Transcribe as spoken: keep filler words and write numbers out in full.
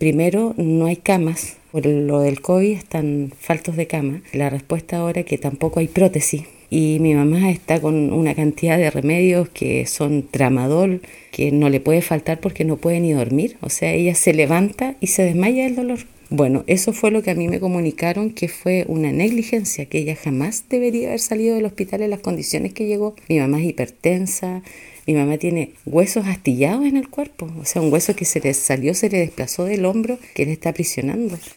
Primero, no hay camas. Por lo del COVID están faltos de cama. La respuesta ahora es que tampoco hay prótesis. Y mi mamá está con una cantidad de remedios que son tramadol, que no le puede faltar porque no puede ni dormir. O sea, ella se levanta y se desmaya del dolor. Bueno, eso fue lo que a mí me comunicaron, que fue una negligencia, que ella jamás debería haber salido del hospital en las condiciones que llegó. Mi mamá es hipertensa, mi mamá tiene huesos astillados en el cuerpo, o sea, un hueso que se le salió, se le desplazó del hombro, que le está aprisionando.